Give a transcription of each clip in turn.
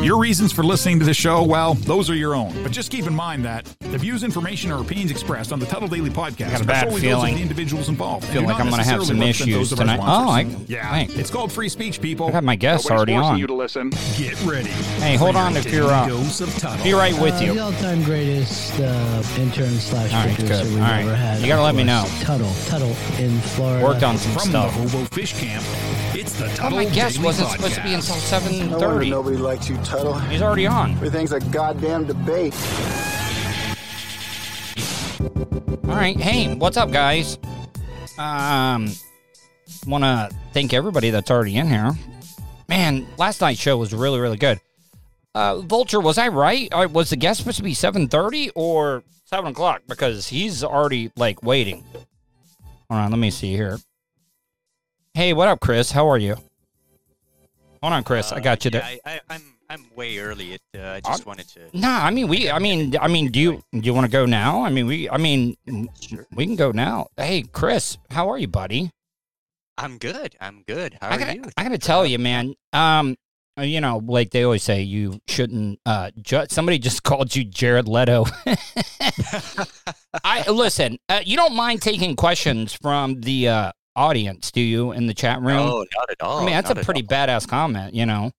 Your reasons for listening to the show, well, those are your own. But just keep in mind that the views, information, or opinions expressed on the Tuttle Daily Podcast got a bad are solely feeling. those of the individuals involved. I feel like I'm going to have some issues tonight. It's called free speech, people. I have my guests already on. You to listen. Get ready. Hey, hold on if you're be right with you. The all-time greatest intern slash All right, producer good. we've All right. ever had. You gotta let me know. Tuttle in Florida. Worked on some From stuff. the Hobo Fish Camp, it's the Oh, Tuttle my guest Daily wasn't Podcast. supposed to be until No wonder 7:30. nobody likes you, Tuttle. He's already on. Everything's a goddamn debate. All right. Hey, what's up, guys? Want to thank everybody that's already in here. Man, last night's show was really, really good. Vulture, was I right? Was the guest supposed to be 7:30 or 7 o'clock? Because he's already, like, waiting. Hold on, let me see here. Hey, what up, Chris? How are you? Hold on, Chris. I got you there. I'm way early. I just wanted to. Nah, I mean, do you want to go now? We can go now. Hey, Chris, how are you, buddy? I'm good. How are you? I gotta tell you, man. Like they always say, you shouldn't judge. Somebody just called you Jared Leto. Listen. You don't mind taking questions from the audience, do you, in the chat room? No, not at all. I mean, that's a pretty badass comment, you know.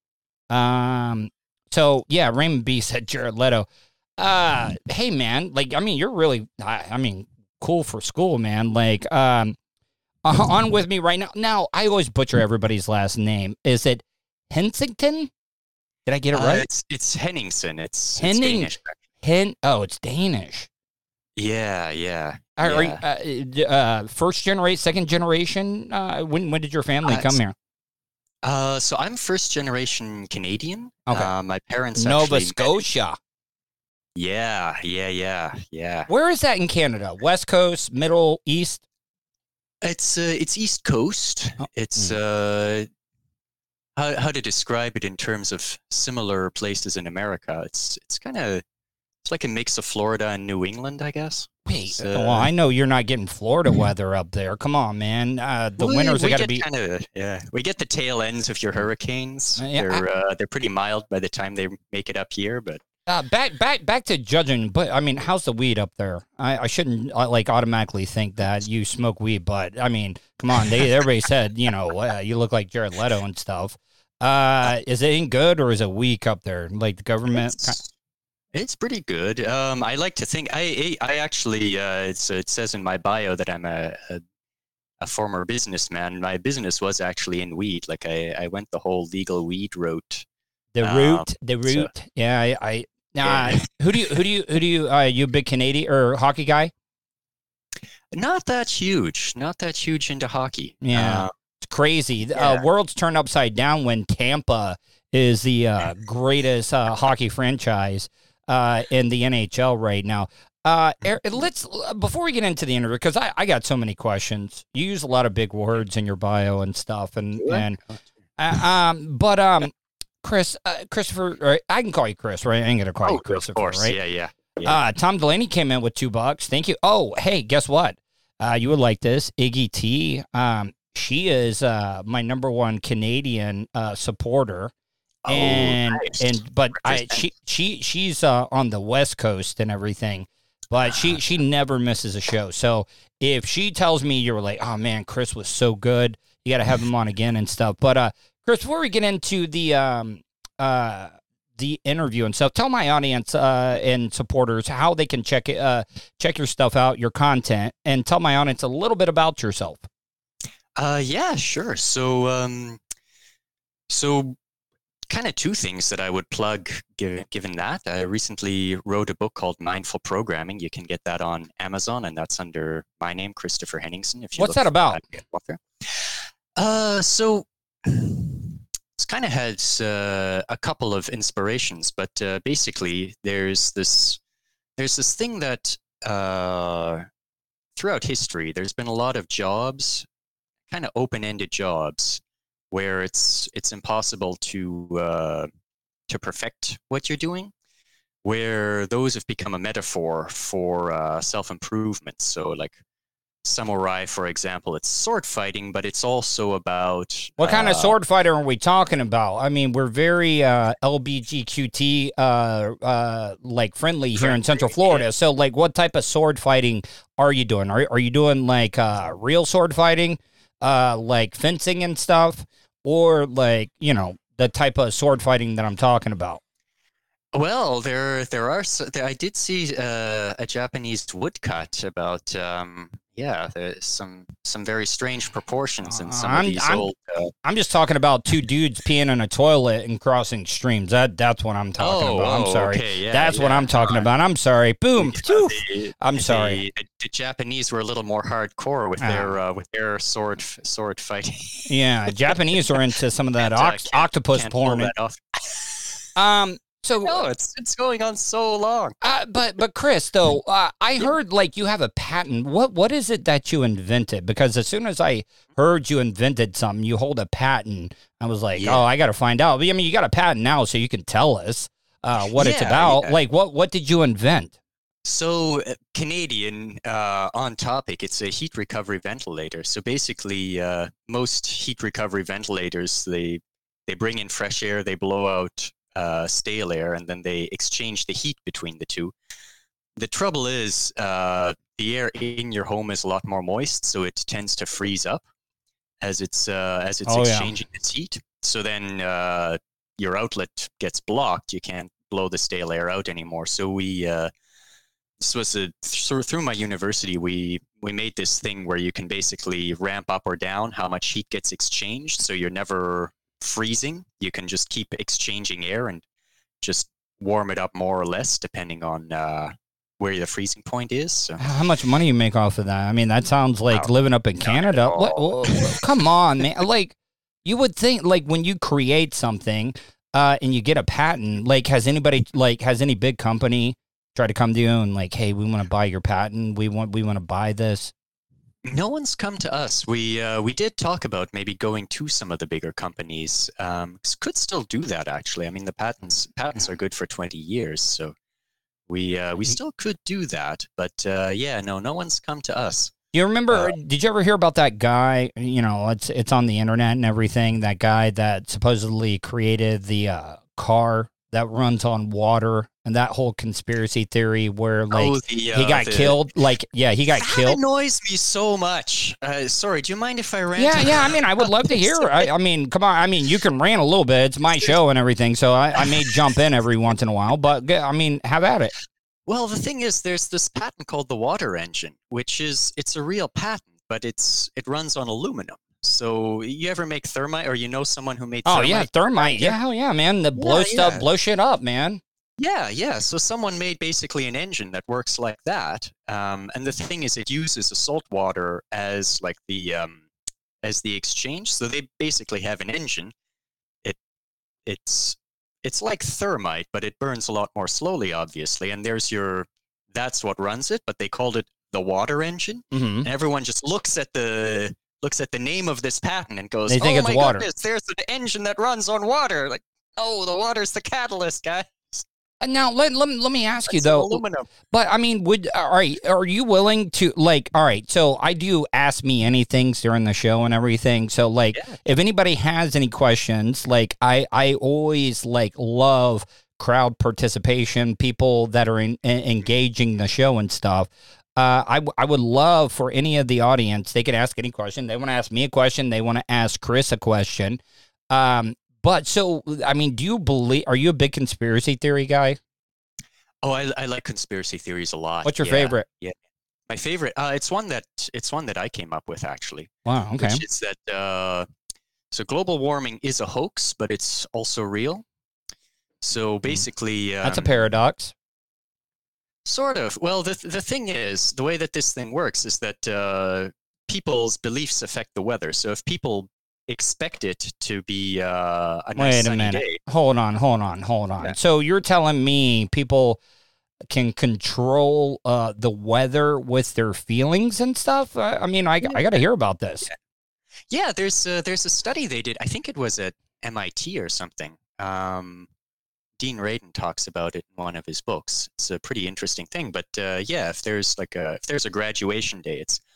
So yeah, Raymond B said Jared Leto. Hey man, like, I mean, you're really, cool for school, man. Like, on with me right now. Now, I always butcher everybody's last name. Is it Hensington? Did I get it right? It's Henningsen. It's Danish. It's Danish. Yeah. Are you, first generation, second generation? When did your family come here? So I'm first generation Canadian. Okay. My parents Nova actually Scotia. Yeah. Where is that in Canada? West Coast, Middle, East? It's East Coast. Oh. It's how to describe it in terms of similar places in America. It's like a mix of Florida and New England, I guess. Wait, well, I know you're not getting Florida weather up there. Come on, man. The winters have got to be. We get the tail ends of your hurricanes. They're pretty mild by the time they make it up here, but. Back to judging, but I mean, how's the weed up there? I shouldn't automatically think that you smoke weed, but I mean, come on, everybody said, you look like Jared Leto and stuff. Is it any good or is it weak up there? Like the government? It's pretty good. I like to think I actually it says in my bio that I'm a former businessman. My business was actually in weed. Like I went the whole legal weed route. The route. Who do you you a big Canadian or hockey guy? Not that huge into hockey. Yeah. It's crazy. World's turned upside down when Tampa is the greatest hockey franchise in the NHL right now. Let's before we get into the interview, because I got so many questions. You use a lot of big words in your bio and stuff, but Christopher, I can call you Chris, right? I ain't gonna call you Christopher, of course. right? Yeah. Tom Delaney came in with $2. Thank you. Oh, hey, guess what? You would like this, Iggy T. She is my number one Canadian supporter. She's on the West Coast and everything, but she never misses a show. So if she tells me you're like, oh man, Chris was so good, you got to have him on again and stuff. But Chris, before we get into the interview and stuff, tell my audience and supporters how they can check your stuff out, your content, and tell my audience a little bit about yourself. Yeah, sure. So kind of two things that I would plug, given that. I recently wrote a book called Mindful Programming. You can get that on Amazon, and that's under my name, Christopher Henningsen. What's that about? So it's kind of has a couple of inspirations, but basically there's this thing that throughout history, there's been a lot of jobs, kind of open-ended jobs, where it's impossible to perfect what you're doing, where those have become a metaphor for self-improvement. So like samurai, for example, it's sword fighting, but it's also about What kind of sword fighter are we talking about? I mean, we're very LBGQT like friendly here in Central Florida. So, like, what type of sword fighting are you doing? Are you doing like real sword fighting, like fencing and stuff, or like the type of sword fighting that I'm talking about? Well, there are. I did see a Japanese woodcut about. There's some very strange proportions in some of these old. I'm just talking about two dudes peeing in a toilet and crossing streams. That's what I'm talking about. I'm sorry. Okay, that's what I'm talking about. I'm sorry. Boom. I'm sorry. The Japanese were a little more hardcore with their sword fighting. Yeah, Japanese are into some of that octopus porn. So no, it's going on so long. But Chris, though, I heard like you have a patent. What is it that you invented? Because as soon as I heard you invented something, you hold a patent. I was like, oh, I got to find out. I mean, you got a patent now, so you can tell us what it's about. Yeah. Like, what did you invent? So Canadian on topic, it's a heat recovery ventilator. So basically, most heat recovery ventilators, they bring in fresh air, they blow out stale air, and then they exchange the heat between the two. The trouble is the air in your home is a lot more moist, so it tends to freeze up as it's exchanging its heat. So then your outlet gets blocked. You can't blow the stale air out anymore. So this was through my university, we made this thing where you can basically ramp up or down how much heat gets exchanged, so you're never freezing. You can just keep exchanging air and just warm it up more or less depending on where the freezing point is. So. How much money you make off of that? I mean, that sounds like living up in Canada. Come on, man. Like, you would think, like, when you create something and you get a patent, like, has any big company tried to come to you and like, hey, we want to buy your patent. We want to buy this. No one's come to us. We did talk about maybe going to some of the bigger companies. Could still do that, actually. I mean, the patents are good for 20 years, so we still could do that. But no one's come to us. You remember? Did you ever hear about that guy? It's on the internet and everything. That guy that supposedly created the car that runs on water, and that whole conspiracy theory where he got killed. He got killed. That annoys me so much. Sorry, do you mind if I rant? Yeah. I mean, I would love to hear. I mean, come on. I mean, you can rant a little bit. It's my show and everything, so I may jump in every once in a while. But I mean, have at it. Well, the thing is, there's this patent called the water engine, it's a real patent, but it runs on aluminum. So you ever make thermite, or someone who made thermite? Oh, yeah, thermite. Yeah, hell yeah, man. Blow shit up, man. Yeah. So someone made basically an engine that works like that. And the thing is, it uses a salt water as like the exchange. So they basically have an engine. It's like thermite, but it burns a lot more slowly, obviously. And that's what runs it. But they called it the water engine. Mm-hmm. And everyone just looks at the name of this patent and goes, they think it's water. Goodness, there's an engine that runs on water. Like, oh, the water's the catalyst, guys. Now, let me ask you, though. Aluminum. But, I mean, are you willing to, all right, so I do Ask Me Anything during the show and everything. So, if anybody has any questions, I always, love crowd participation, people that are engaging the show and stuff. I would love for any of the audience, they could ask any question. They want to ask me a question. They want to ask Chris a question. But so, I mean, are you a big conspiracy theory guy? Oh, I like conspiracy theories a lot. What's your favorite? Yeah. My favorite, it's one that I came up with, actually. Wow, okay. Which is that, so global warming is a hoax, but it's also real. So basically... that's a paradox. Sort of. Well, the thing is, the way that this thing works is that people's beliefs affect the weather. So if people expect it to be a nice sunny day. Hold on. Yeah. So you're telling me people can control the weather with their feelings and stuff? I mean, I got to hear about this. Yeah, there's a study they did. I think it was at MIT or something. Dean Radin talks about it in one of his books. It's a pretty interesting thing. But if there's a graduation day, it's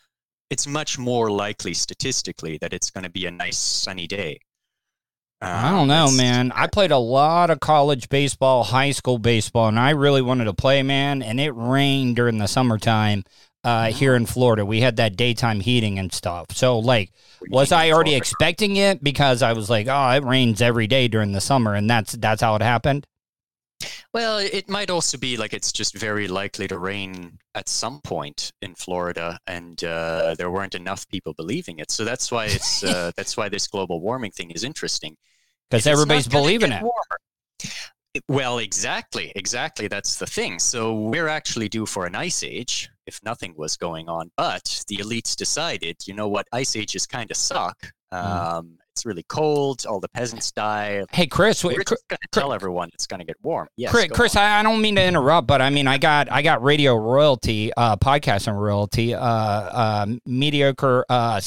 it's much more likely statistically that it's going to be a nice sunny day. I don't know, man. I played a lot of college baseball, high school baseball, and I really wanted to play, man. And it rained during the summertime here in Florida. We had that daytime heating and stuff. So, like, was I already expecting it? Because I was like, oh, it rains every day during the summer, and that's how it happened. Well, it might also be like it's just very likely to rain at some point in Florida, and there weren't enough people believing it. So that's why it's that's why this global warming thing is interesting. Because everybody's believing it. Well, exactly. That's the thing. So we're actually due for an ice age if nothing was going on. But the elites decided, you know what, ice ages kind of suck. It's really cold. All the peasants die. Hey, Chris, we're just going to tell everyone it's going to get warm. Yes, Chris, I don't mean to interrupt, but I mean, I got radio royalty, podcasting royalty, mediocre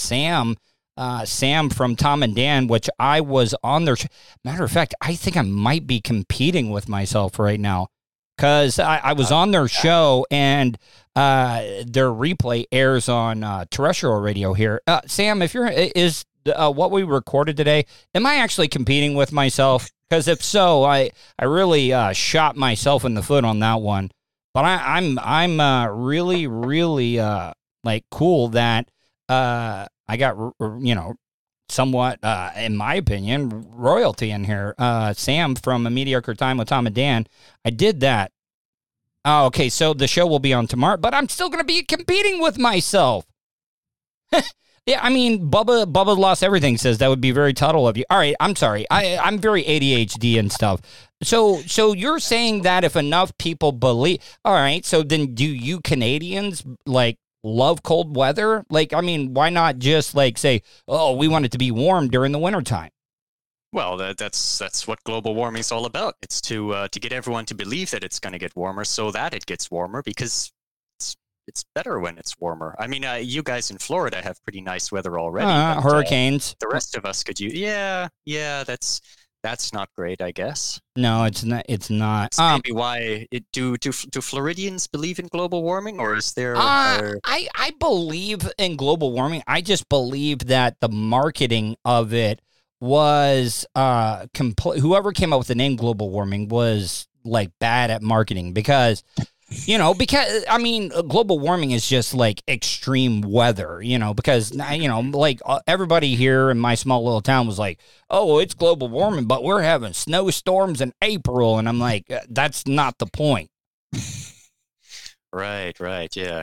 Sam from Tom and Dan, which I was on their matter of fact, I think I might be competing with myself right now because I was on their show and their replay airs on terrestrial radio here. Sam, if is what we recorded today, am I actually competing with myself? Because if so, I really shot myself in the foot on that one. But I'm really like cool that I got somewhat in my opinion royalty in here. Sam from A Mediocre Time with Tom and Dan. I did that. Oh, okay, so the show will be on tomorrow, but I'm still going to be competing with myself. Yeah, I mean, Bubba Lost Everything says that would be very Tuttle of you. All right, I'm sorry. I'm very ADHD and stuff. So you're saying that if enough people believe, all right, so then do you Canadians, like, love cold weather? Like, I mean, why not just, like, say, oh, we want it to be warm during the wintertime? Well, that's what global warming is all about. It's to get everyone to believe that it's going to get warmer so that it gets warmer because it's better when it's warmer. I mean, you guys in Florida have pretty nice weather already. But, hurricanes. The rest of us could use. Yeah, that's not great, I guess. No, it's not. It's not. That's maybe why do Floridians believe in global warming, or is there? I believe in global warming. I just believe that the marketing of it was whoever came up with the name global warming was like bad at marketing because I mean, global warming is just like extreme weather, because, like everybody here in my small little town was like, oh, it's global warming, but we're having snowstorms in April. And I'm like, that's not the point. Right. Yeah.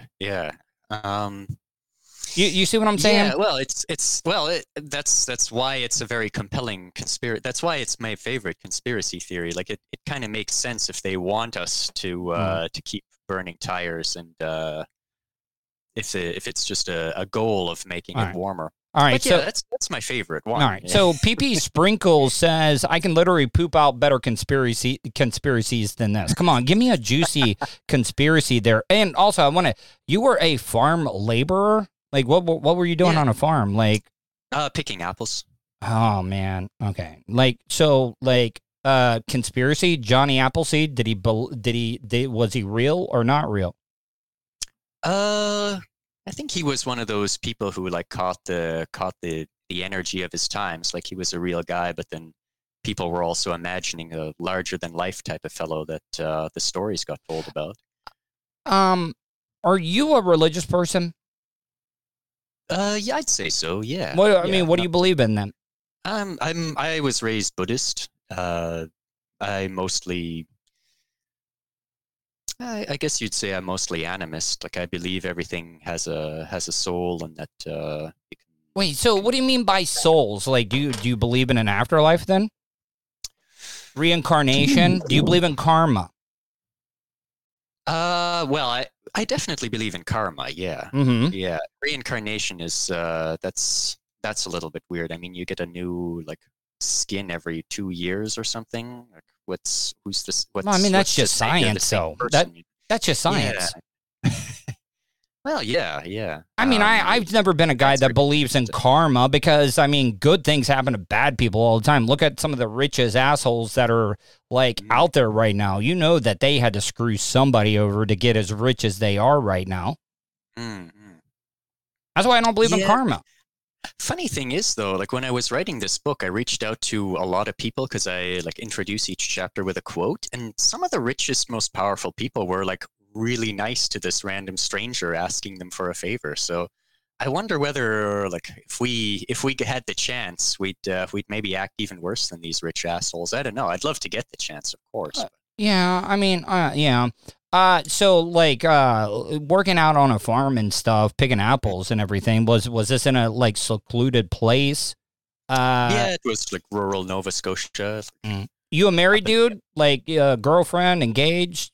You see what I'm saying? Yeah, well, that's why it's a very compelling conspiracy. That's why it's my favorite conspiracy theory. Like it kind of makes sense if they want us to keep burning tires and if it's just a goal of making it warmer. All right, but yeah, that's my favorite one. All right, yeah. So PP Sprinkles says I can literally poop out better conspiracies than this. Come on, give me a juicy conspiracy there. And also, you were a farm laborer. Like, what were you doing on a farm? Like, picking apples. Oh man. Okay. Like, so, like, conspiracy. Johnny Appleseed. Was he real or not real? I think he was one of those people who like caught the energy of his times. Like he was a real guy, but then people were also imagining a larger than life type of fellow that the stories got told about. Are you a religious person? Yeah, I'd say so. Yeah. What do you believe in then? I was raised Buddhist. I guess you'd say I'm mostly animist. Like I believe everything has a soul, and that. Wait, so what do you mean by souls? Like, do you believe in an afterlife then? Reincarnation? Do you believe in karma? Well, I definitely believe in karma. Yeah. Mm-hmm. Yeah. Reincarnation is that's a little bit weird. I mean, you get a new like skin every 2 years or something. Like who's this? Well, I mean, that's just science, though. That's just science. Yeah. Well, yeah. I mean, I've never been a guy that believes in karma because, I mean, good things happen to bad people all the time. Look at some of the richest assholes that are, like, out there right now. You know that they had to screw somebody over to get as rich as they are right now. Mm-hmm. That's why I don't believe in Yeah. karma. Funny thing is, though, like when I was writing this book, I reached out to a lot of people because I like introduce each chapter with a quote, and some of the richest, most powerful people were like really nice to this random stranger asking them for a favor. So I wonder whether, like, if we had the chance, we'd maybe act even worse than these rich assholes. I don't know. I'd love to get the chance, of course. Yeah, I mean, yeah. So like, working out on a farm and stuff, picking apples and everything. Was this in a like secluded place? Yeah, it was like rural Nova Scotia. You a married dude? Like, girlfriend, engaged?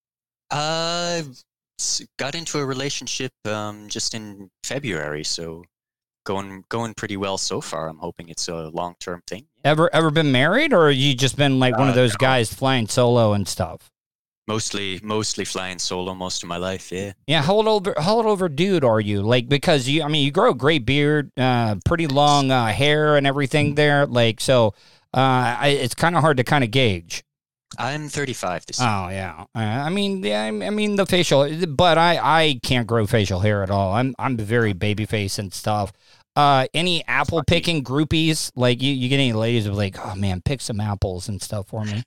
Got into a relationship just in February, so going pretty well so far. I'm hoping it's a long-term thing. Ever been married, or you just been like one of those No. guys flying solo and stuff? Mostly flying solo most of my life. Yeah. Yeah, how old over dude are you? Like, because you grow a great beard, pretty long hair and everything there. Like, so it's kind of hard to kind of gauge. I'm 35 this year. Oh yeah, I mean the facial, but I can't grow facial hair at all. I'm very baby face and stuff. Any apple picking groupies? Like you get any ladies who are like, oh man, pick some apples and stuff for me?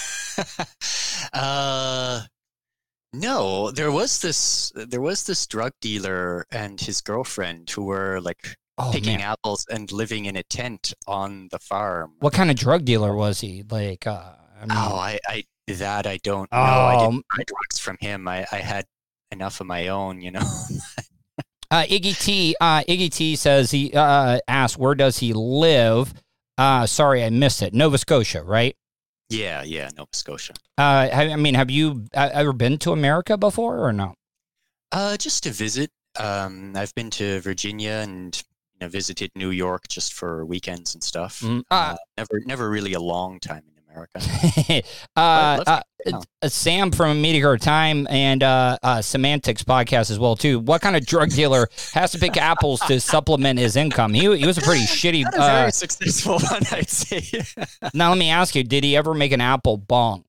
No, there was this drug dealer and his girlfriend who were like picking man. apples and living in a tent on the farm. What kind of drug dealer was he? Like, I mean, I don't know. Oh. I didn't buy drugs from him. I had enough of my own, you know. Iggy T says he asked, where does he live? Sorry, I missed it. Nova Scotia, right? Yeah, Nova Scotia. Have you ever been to America before or no? Just to visit. I've been to Virginia and visited New York just for weekends and stuff. Never really a long time in America. Sam from Meteor Time and Semantics podcast as well too. What kind of drug dealer has to pick apples to supplement his income? He was a pretty shitty. Not a very successful one, I'd say. Now let me ask you: did he ever make an apple bong?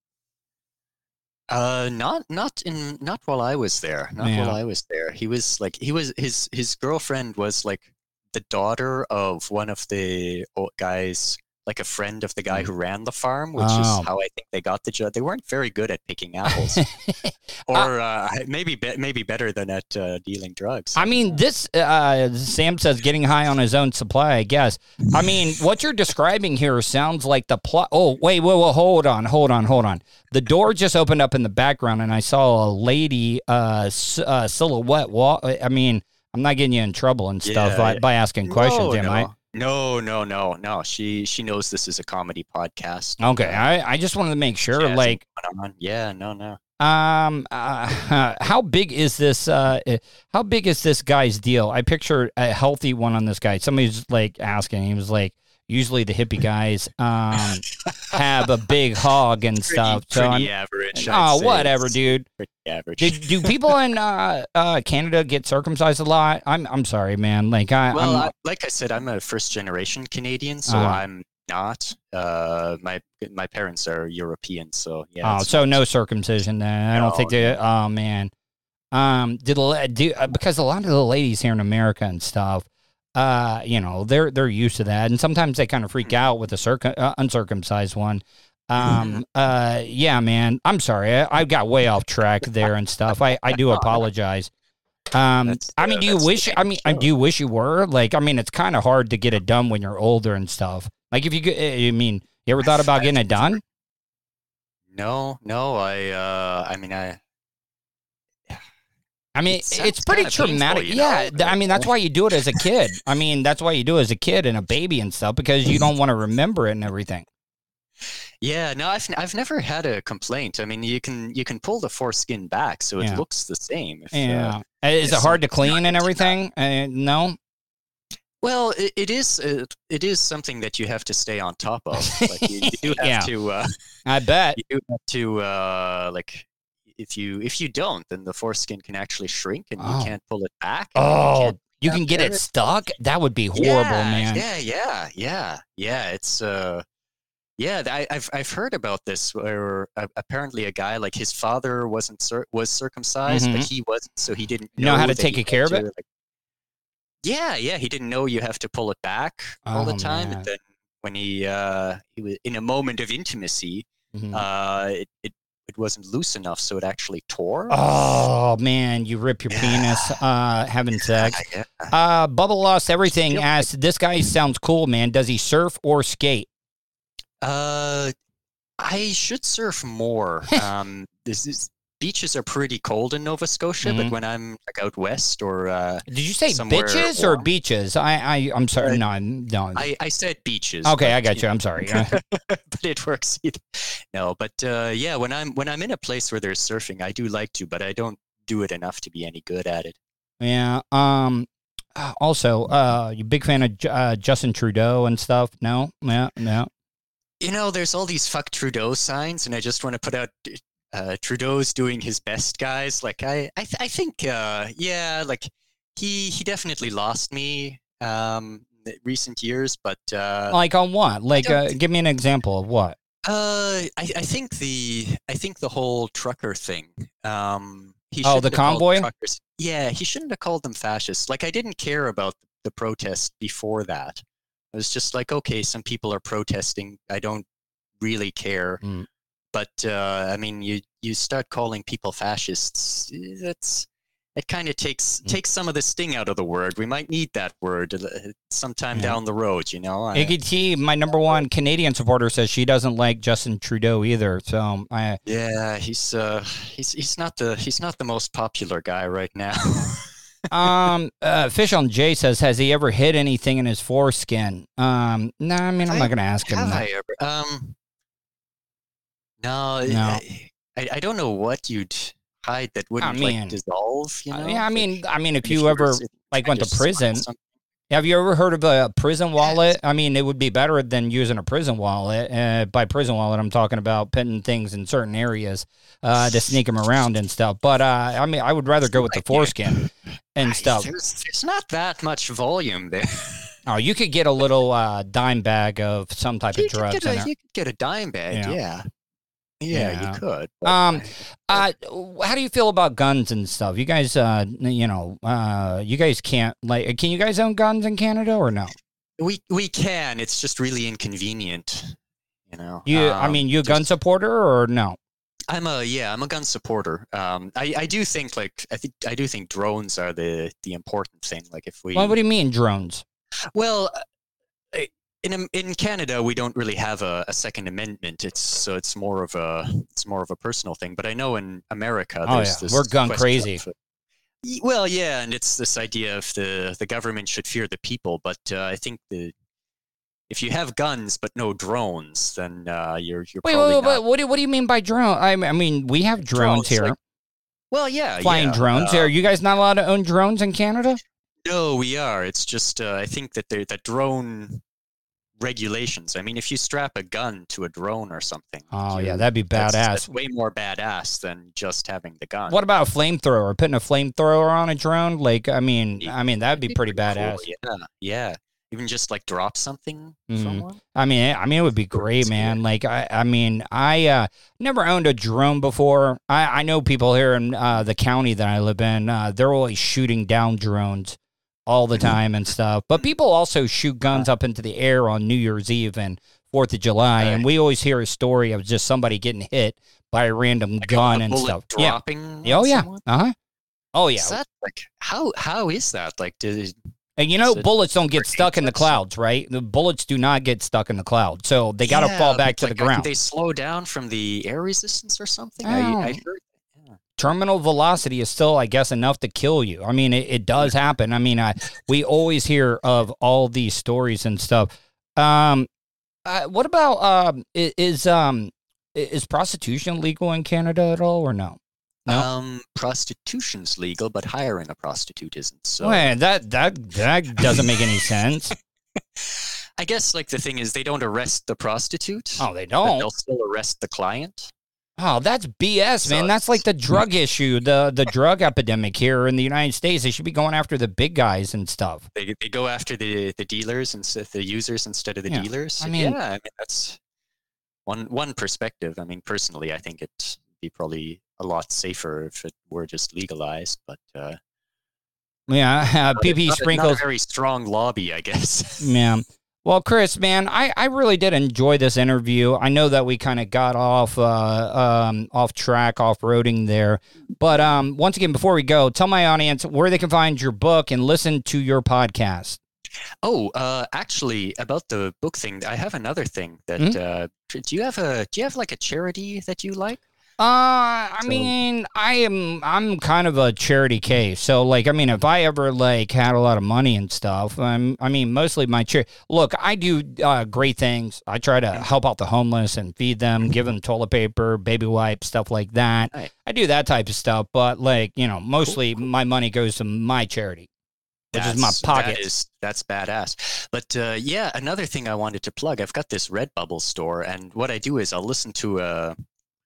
Not while I was there. While I was there. His girlfriend was like the daughter of one of the guys, like a friend of the guy who ran the farm, which is how I think they got the job. They weren't very good at picking apples, or maybe better than at dealing drugs. I mean, this Sam says getting high on his own supply, I guess. I mean, what you're describing here sounds like the plot. Oh, wait, hold on. The door just opened up in the background, and I saw a lady silhouette walk. I mean, I'm not getting you in trouble and stuff by asking questions, am I? No. She knows this is a comedy podcast. Okay, I just wanted to make sure. Like, yeah, no. How big is this? How big is this guy's deal? I picture a healthy one on this guy. Somebody's like asking. He was like, usually the hippie guys have a big hog and stuff. Pretty average. Whatever, dude. Pretty average. Do people in Canada get circumcised a lot? I'm sorry, man. Like like I said, I'm a first generation Canadian, so I'm not. My parents are European, so yeah. So no circumcision then. I don't think they. Oh man. Because a lot of the ladies here in America and stuff, they're used to that, and sometimes they kind of freak out with the uncircumcised one. Yeah, man. I'm sorry. I got way off track there and stuff. I do apologize. Do you wish you were? Like, I mean, it's kind of hard to get it done when you're older and stuff. Like, you ever thought about getting it done? No. It's pretty traumatic. That's why you do it as a kid. That's why you do it as a kid and a baby and stuff, because you don't want to remember it and everything. Yeah, no, I've never had a complaint. I mean, you can pull the foreskin back, so it looks the same. Is it hard to clean and everything? No. Well, it is something that you have to stay on top of. Like you do have to. I bet you do have to like. If you don't, then the foreskin can actually shrink and you can't pull it back. You can get it stuck? That would be horrible, man. Yeah. It's I've heard about this where apparently a guy, like his father was circumcised, but he wasn't, so he didn't know how to take care of it. Yeah, he didn't know you have to pull it back all the Oh, time. man. And then when he was in a moment of intimacy, Mhm. it wasn't loose enough, so it actually tore. Oh man, you rip your penis having sex. Yeah. Bubba Lost Everything Still- asks, this guy sounds cool, man. Does he surf or skate? I should surf more. Beaches are pretty cold in Nova Scotia, Mhm. but when I'm like out west or Did you say somewhere bitches or warm. beaches? I'm sorry. Uh, No. I said beaches. Okay, I but, got you. I'm sorry. but it works either. No, but yeah, when I'm in a place where there's surfing, I do like to, but I don't do it enough to be any good at it. Yeah. Also, you big fan of Justin Trudeau and stuff? No. Yeah. No. You know, there's all these fuck Trudeau signs, and I just want to put out Trudeau's doing his best, guys. Like I think, yeah, like he definitely lost me recent years, but Like on what? Like, don't- give me an example of what? I think the whole trucker thing. He Oh, shouldn't the have called convoy? truckers. Yeah, he shouldn't have called them fascists. Like I didn't care about the protest before that. I was just like, okay, some people are protesting. I don't really care. Mm. But I mean, you start calling people fascists. It kind of takes some of the sting out of the word. We might need that word sometime down the road. You know. Iggy T, my number one Canadian supporter, says she doesn't like Justin Trudeau either. So Yeah, he's not the most popular guy right now. Fish on Jay says, has he ever hid anything in his foreskin? No, I mean, I'm not going to ask him. Have that. I ever? No. No. I don't know what you'd hide that wouldn't mean, like dissolve. You know? Yeah, I mean, if If you were ever to like kind went of to prison, sign something. have you ever heard of a prison wallet? I mean, it would be better than using a prison wallet. By prison wallet, I'm talking about putting things in certain areas to sneak them around and stuff. But I mean, I would rather go with the foreskin and stuff. There's not that much volume there. Oh, you could get a little dime bag of some type of drugs in there. You could get a dime bag. Yeah. Yeah, you could. but How do you feel about guns and stuff? You guys, you guys can't can you guys own guns in Canada or no? we can. It's just really inconvenient. You know. I mean, you a gun supporter or no? I'm a gun supporter. I do think I do think drones are the important thing. Like if we Well, what do you mean drones? well, in Canada we don't really have a Second Amendment. It's more of a personal thing. But I know in America there's this we're gun question crazy. well, yeah, and it's this idea of the government should fear the people. But I think if you have guns but no drones, then you're probably Wait, not. what do you mean by drone? I mean, we have drones here. like, well, yeah, Flying drones. Are you guys not allowed to own drones in Canada? No, we are. It's just I think that the drone regulations. I mean, if you strap a gun to a drone or something. Oh yeah, that'd be badass. That's way more badass than just having the gun. What about a flamethrower? Putting a flamethrower on a drone? Like, I mean, that'd be pretty badass. Cool. Yeah. Even just like drop something somewhere. I mean, it would be great, man. Like, I never owned a drone before. I know people here in the county that I live in. They're always shooting down drones all the time and stuff. But people also shoot guns up into the air on New Year's Eve and 4th of July, and we always hear a story of just somebody getting hit by a random gun and stuff. Dropping. Yeah. Oh yeah. Someone? Oh yeah. Is that like how is that? Like, And bullets don't get stuck in the clouds, right? The bullets do not get stuck in the clouds, so they got to fall back to the ground. They slow down from the air resistance or something. Oh. I heard. Terminal velocity is still, I guess, enough to kill you. I mean, it does happen. I mean, we always hear of all these stories and stuff. What about is prostitution legal in Canada at all, or no? No. Prostitution's legal, but hiring a prostitute isn't. So Well, that doesn't make any sense. I guess like the thing is they don't arrest the prostitute. Oh, they But don't. they'll still arrest the client. Oh, that's BS, man. That's like the drug issue, the drug epidemic here in the United States. They should be going after the big guys and stuff. They go after the dealers and the users instead of the dealers. I mean, that's one perspective. I mean, personally, I think it'd be probably a lot safer if it were just legalized. But Yeah, PP Not sprinkles. a very strong lobby, I guess. Yeah. Well, Chris, man, I really did enjoy this interview. I know that we kind of got off track, off-roading there. But once again, before we go, tell my audience where they can find your book and listen to your podcast. Oh, actually, about the book thing, I have another thing that. Do you have like a charity that you like? I'm kind of a charity case. So, like, I mean, if I ever, like, had a lot of money and stuff, mostly my charity. Look, I do great things. I try to help out the homeless and feed them, give them toilet paper, baby wipes, stuff like that. Right. I do that type of stuff. But, like, mostly my money goes to my charity. Which is my pocket. That's badass. But yeah, another thing I wanted to plug. I've got this Redbubble store, and what I do is I'll listen to an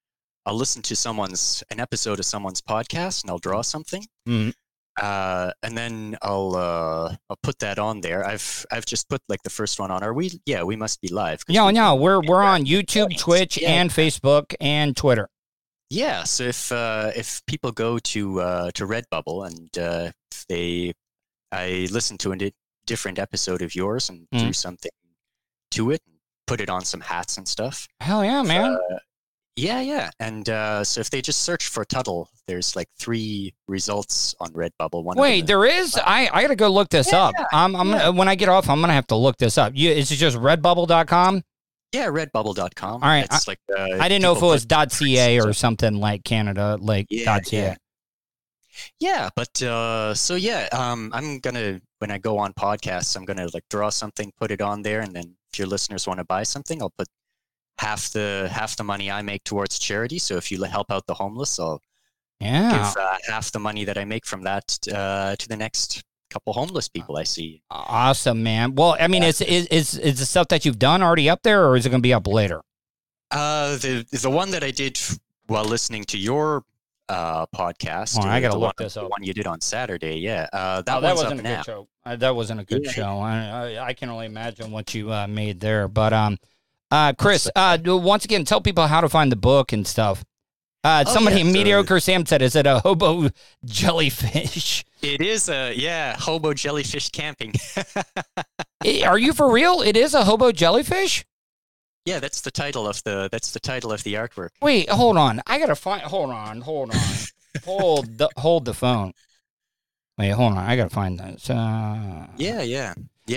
episode of someone's podcast, and I'll draw something, and then I'll put that on there. I've just put like the first one on. We must be live. No, we're on YouTube, Twitch, and Facebook and Twitter. Yeah, so if people go to Redbubble and I listen to a different episode of yours and do something to it, and put it on some hats and stuff. Hell yeah, man. Yeah. And so if they just search for Tuttle, there's like 3 results on Redbubble. Wait, there is? I got to go look this up. When I get off, I'm going to have to look this up. Is it just redbubble.com? Yeah, redbubble.com. All right. It's like, I didn't know if it was .ca or something like Canada, like .ca. Yeah, but so yeah, I'm gonna, when I go on podcasts, I'm gonna like draw something, put it on there, and then if your listeners want to buy something, I'll put half the money I make towards charity. So if you help out the homeless, I'll give half the money that I make from that to the next couple homeless people I see. Awesome, man. Well, I mean, is the stuff that you've done already up there, or is it going to be up later? The one that I did while listening to your podcast. I gotta look this up. The one you did on Saturday, yeah. That wasn't a good show. That wasn't a good show. I can only imagine what you made there. But Chris, once again, tell people how to find the book and stuff. Mediocre Sam said, "Is it a hobo jellyfish?" It is hobo jellyfish camping. Are you for real? It is a hobo jellyfish? Yeah, that's the title of the artwork. Wait, hold on. I gotta find. Hold on. hold the phone. Wait, hold on. I gotta find this. Yeah.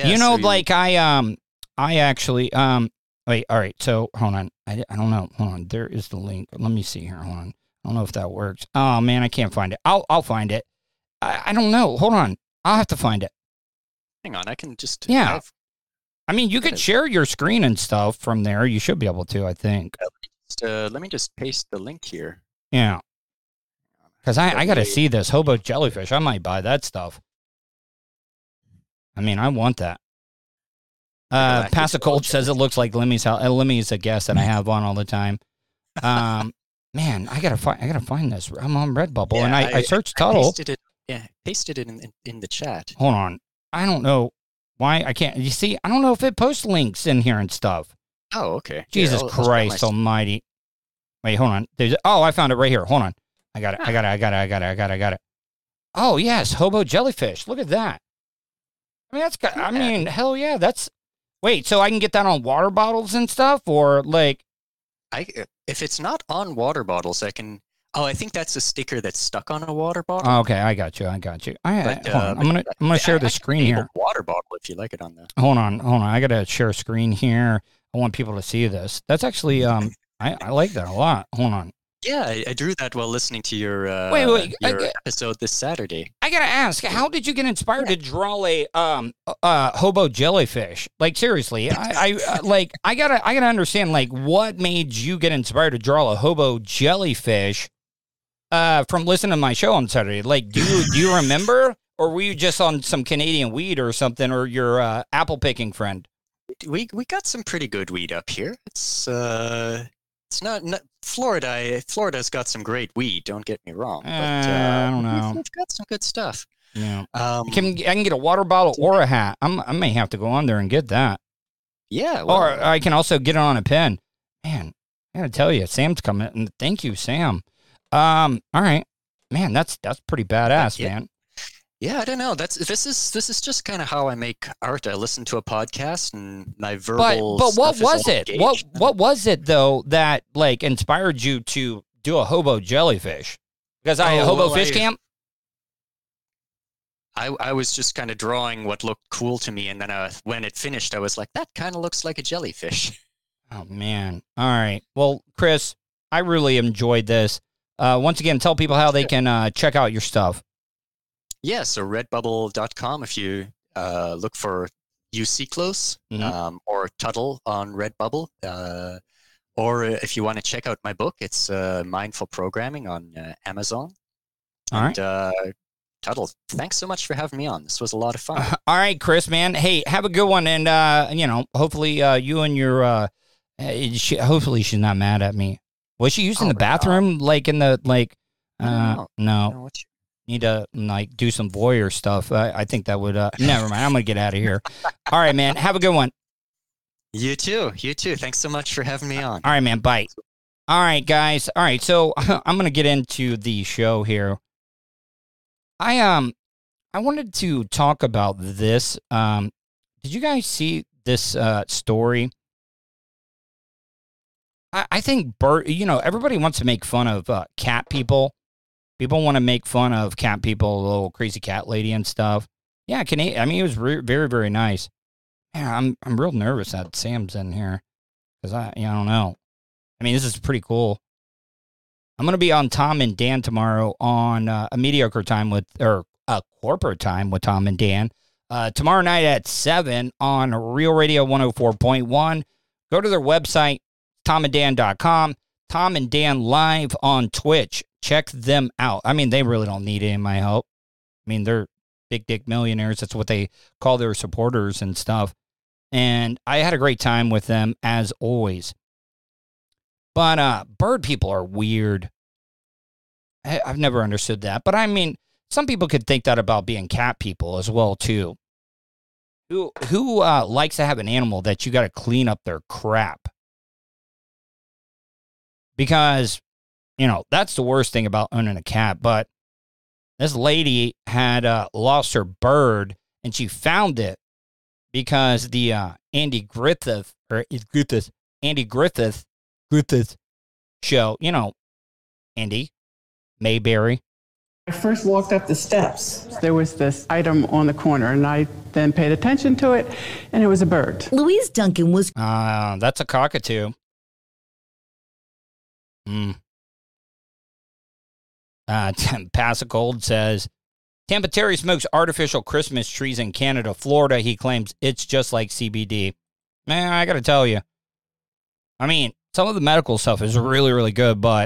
I actually Wait. All right. So hold on. I don't know. Hold on. There is the link. Let me see here. Hold on. I don't know if that works. Oh man, I can't find it. I'll find it. I don't know. Hold on. I'll have to find it. Hang on. I can just. Yeah. I mean, you could share your screen and stuff from there. You should be able to, I think. Let me just paste the link here. Yeah. Because I got to see this hobo jellyfish. I might buy that stuff. I mean, I want that. Passacold says it looks like Limmy's house. Limmy's a guest that I have on all the time. Man, I gotta find this. I'm on Redbubble, and I searched Tuttle. Pasted it in the chat. Hold on. I don't know why I can't. You see, I don't know if it posts links in here and stuff. Oh, okay. Jesus Christ Almighty! Wait, hold on. I found it right here. Hold on. I got it. Oh yes, hobo jellyfish. Look at that. I mean, I mean, hell yeah, that's. Wait, so I can get that on water bottles and stuff, or like? If it's not on water bottles, I can. Oh, I think that's a sticker that's stuck on a water bottle. Oh, okay, I got you. Hold on. I'm gonna share the screen here. Water bottle, if you like it on the. Hold on. I gotta share screen here. I want people to see this. That's actually I like that a lot. Hold on. Yeah, I drew that while listening to your episode this Saturday. I gotta ask, how did you get inspired to draw a hobo jellyfish? Like seriously, I gotta understand like what made you get inspired to draw a hobo jellyfish from listening to my show on Saturday. Like, do you remember, or were you just on some Canadian weed or something, or your apple picking friend? We got some pretty good weed up here. It's not Florida. Florida's got some great weed. Don't get me wrong. But, I don't know. We've got some good stuff. Yeah. I can get a water bottle or a hat. I may have to go on there and get that. Yeah. Well, or I can also get it on a pen. Man, I gotta tell you, Sam's coming. And thank you, Sam. All right, man. That's pretty badass, man. Yeah, I don't know. This is just kind of how I make art. I listen to a podcast and my verbal. But what stuff is was all it? engaged. What was it though that like inspired you to do a hobo jellyfish? Because hobo fish camp. I was just kind of drawing what looked cool to me, and then when it finished, I was like, that kind of looks like a jellyfish. Oh man! All right. Well, Chris, I really enjoyed this. Once again, tell people how they can check out your stuff. Yeah, so redbubble.com if you look for UC Close or Tuttle on Redbubble. Or if you want to check out my book, it's Mindful Programming on Amazon. All right. Tuttle, thanks so much for having me on. This was a lot of fun. All right, Chris, man. Hey, have a good one. And, hopefully you and your, hopefully she's not mad at me. Was she using the bathroom, like in the, like, no. Need to like do some voyeur stuff. I think that would. Never mind. I'm gonna get out of here. All right, man. Have a good one. You too. Thanks so much for having me on. All right, man. Bye. All right, guys. All right. So I'm gonna get into the show here. I wanted to talk about this. Did you guys see this story? I think everybody wants to make fun of cat people. People want to make fun of cat people, the little crazy cat lady and stuff. Yeah, it was very, very nice. Man, I'm real nervous that Sam's in here because I don't know. I mean, this is pretty cool. I'm going to be on Tom and Dan tomorrow on a mediocre time a corporate time with Tom and Dan. Tomorrow night at 7 on Real Radio 104.1. Go to their website, tomanddan.com. Tom and Dan live on Twitch. Check them out. I mean, they really don't need any of my help. I mean, they're big dick millionaires. That's what they call their supporters and stuff. And I had a great time with them, as always. But bird people are weird. I've never understood that. But I mean, some people could think that about being cat people as well, too. Who likes to have an animal that you got to clean up their crap? Because, that's the worst thing about owning a cat. But this lady had lost her bird, and she found it because the Andy Griffith show, Andy Mayberry. I first walked up the steps. There was this item on the corner, and I then paid attention to it, and it was a bird. Louise Duncan was... that's a cockatoo. Passacold says, Tampa Terry smokes artificial Christmas trees in Canada, Florida. He claims it's just like CBD. Man, I got to tell you. I mean, some of the medical stuff is really, really good, but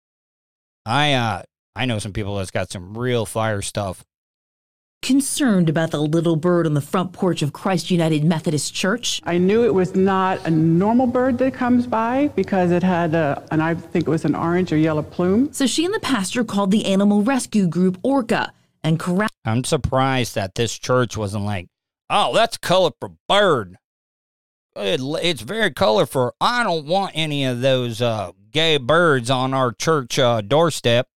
I know some people that's got some real fire stuff. Concerned about the little bird on the front porch of Christ United Methodist Church. I knew it was not a normal bird that comes by because it had and I think it was an orange or yellow plume. So she and the pastor called the animal rescue group Orca and correct. I'm surprised that this church wasn't like, oh, that's colorful bird. It's very colorful. I don't want any of those gay birds on our church doorstep.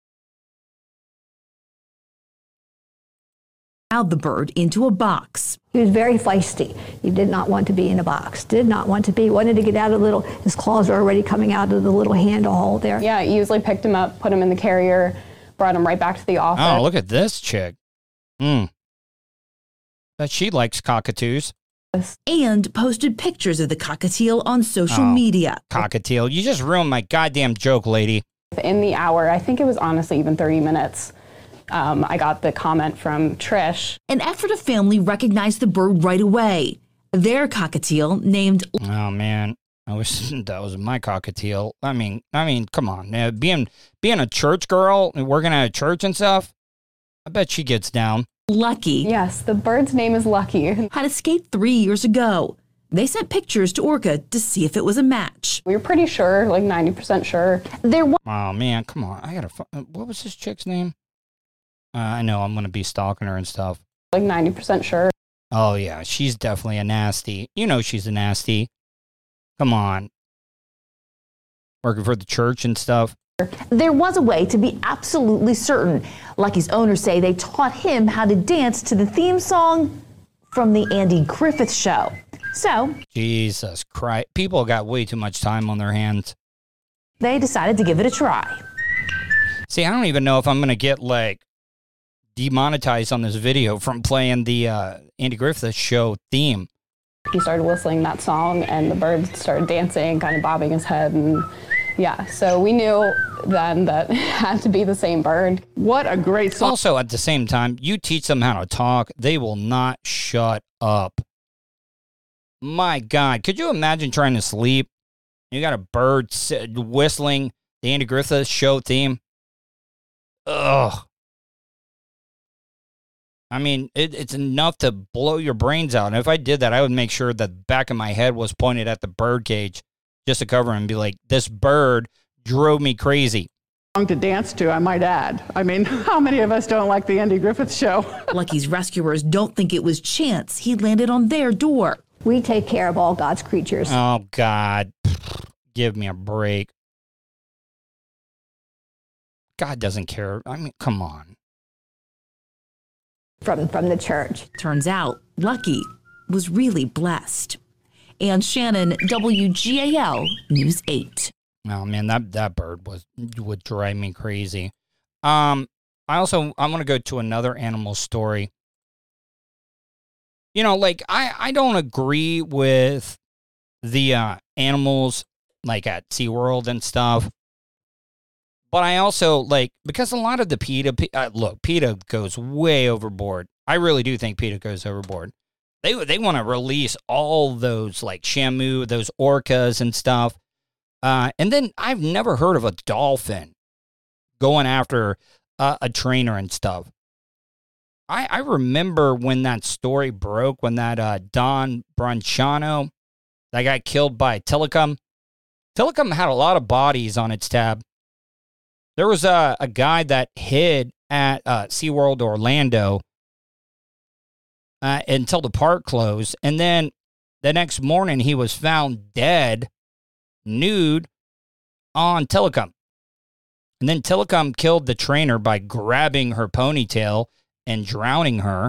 Allowed the bird into a box. He was very feisty. He did not want to be in a box. Wanted to get out of his claws are already coming out of the little handle hole there. Yeah, easily picked him up, put him in the carrier, brought him right back to the office. Oh, look at this chick. Bet she likes cockatoos. And posted pictures of the cockatiel on social media. Cockatiel, you just ruined my goddamn joke, lady. In the hour, I think it was honestly even 30 minutes, I got the comment from Trish. An Ephrata family recognized the bird right away. Their cockatiel, named... Oh, man. That was my cockatiel. I mean, come on. Being a church girl and working at a church and stuff, I bet she gets down. Lucky. Yes, the bird's name is Lucky. Had escaped 3 years ago. They sent pictures to Orca to see if it was a match. We were pretty sure, like 90% sure. Oh, man, come on. What was this chick's name? I know I'm going to be stalking her and stuff. Like 90% sure. Oh, yeah, she's definitely a nasty. She's a nasty. Come on. Working for the church and stuff. There was a way to be absolutely certain. Lucky's owners say they taught him how to dance to the theme song from the Andy Griffith Show. So, Jesus Christ. People got way too much time on their hands. They decided to give it a try. See, I don't even know if I'm going to get, like, demonetized on this video from playing the Andy Griffith Show theme. He started whistling that song, and the bird started dancing, kind of bobbing his head, and yeah, so we knew then that it had to be the same bird. What a great song. Also, at the same time, you teach them how to talk, they will not shut up. My God, could you imagine trying to sleep? You got a bird whistling the Andy Griffith Show theme. Ugh. I mean, it's enough to blow your brains out. And if I did that, I would make sure that the back of my head was pointed at the bird cage just to cover him and be like, this bird drove me crazy. Song to dance to, I might add. I mean, how many of us don't like the Andy Griffith Show? Lucky's rescuers don't think it was chance he landed on their door. We take care of all God's creatures. Oh, God. Give me a break. God doesn't care. I mean, come on. From the church. Turns out, Lucky was really blessed. And Shannon, WGAL News 8. Oh, man, that bird would drive me crazy. I want to go to another animal story. You know, like, I don't agree with the animals, like, at SeaWorld and stuff. But I also, like, because a lot of the PETA goes way overboard. I really do think PETA goes overboard. They want to release all those, like, Shamu, those orcas and stuff. And then I've never heard of a dolphin going after a trainer and stuff. I remember when that story broke, when that Don Branchano, that got killed by Tilikum. Tilikum had a lot of bodies on its tab. There was a guy that hid at SeaWorld Orlando until the park closed. And then the next morning, he was found dead, nude, on Tilikum. And then Tilikum killed the trainer by grabbing her ponytail and drowning her.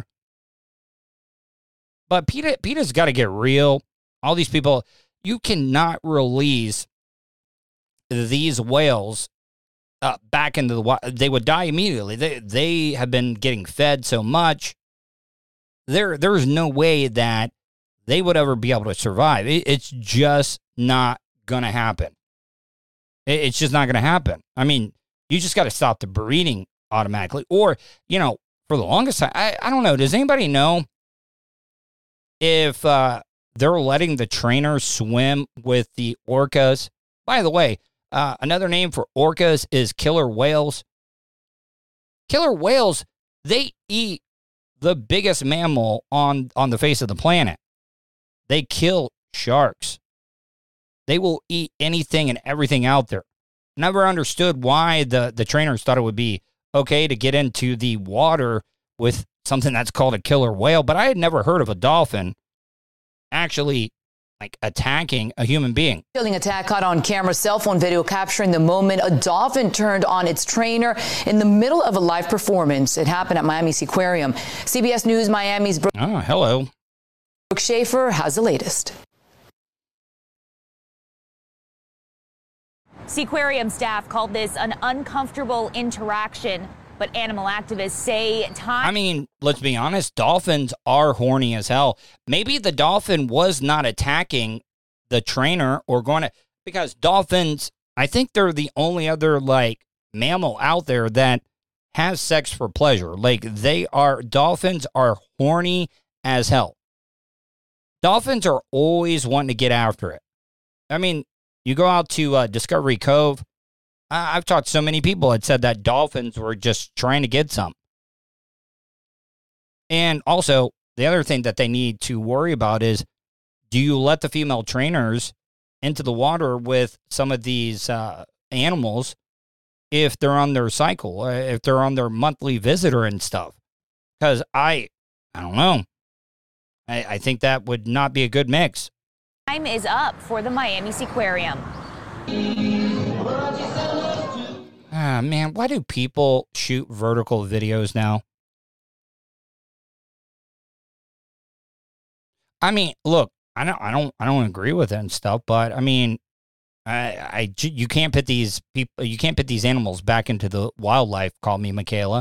But PETA's got to get real. All these people, you cannot release these whales back into the water. They would die immediately. They have been getting fed so much. There's no way that they would ever be able to survive. It's just not going to happen. It's just not going to happen. I mean, you just got to stop the breeding automatically. Or, you know, for the longest time, I don't know. Does anybody know if they're letting the trainers swim with the orcas? By the way, another name for orcas is killer whales. Killer whales, they eat the biggest mammal on the face of the planet. They kill sharks. They will eat anything and everything out there. Never understood why the trainers thought it would be okay to get into the water with something that's called a killer whale, but I had never heard of a dolphin actually like attacking a human being. Chilling attack caught on camera, cell phone video capturing the moment a dolphin turned on its trainer in the middle of a live performance. It happened at Miami Seaquarium. CBS News Miami's Brooke Schaefer has the latest. Seaquarium staff called this an uncomfortable interaction, but animal activists say I mean, let's be honest, dolphins are horny as hell. Maybe the dolphin was not attacking the trainer or going to, because dolphins, I think they're the only other like mammal out there that has sex for pleasure. Like dolphins are horny as hell. Dolphins are always wanting to get after it. I mean, you go out to Discovery Cove. I've talked to so many people that said that dolphins were just trying to get some. And also, the other thing that they need to worry about is, do you let the female trainers into the water with some of these animals if they're on their cycle, if they're on their monthly visitor and stuff? Because I don't know. I think that would not be a good mix. time is up for the Miami Seaquarium. Man, why do people shoot vertical videos now? I mean, look, I don't agree with it and stuff, but I mean, you can't put these people, you can't put these animals back into the wildlife. Call me Michaela.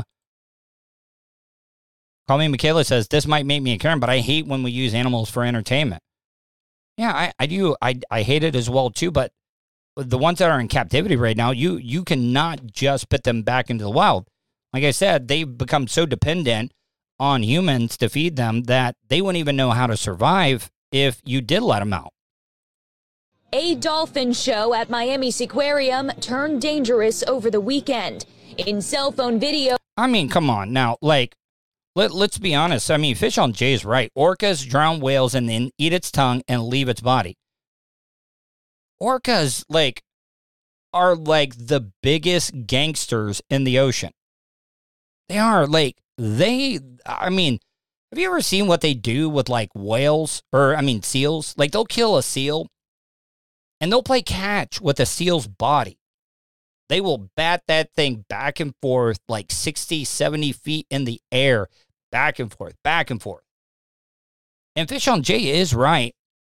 Call me Michaela says this might make me a Karen, but I hate when we use animals for entertainment. Yeah, I do. I hate it as well too. But the ones that are in captivity right now, you cannot just put them back into the wild. Like I said, they've become so dependent on humans to feed them that they wouldn't even know how to survive if you did let them out. A dolphin show at Miami Seaquarium turned dangerous over the weekend. In cell phone video. I mean, come on now. Like, let's be honest. I mean, Fish on Jay's right. Orcas drown whales and then eat its tongue and leave its body. Orcas, are the biggest gangsters in the ocean. They are, I mean, have you ever seen what they do with, whales? Seals? They'll kill a seal, and they'll play catch with a seal's body. They will bat that thing back and forth 60, 70 feet in the air, back and forth, back and forth. And Fish on Jay is right.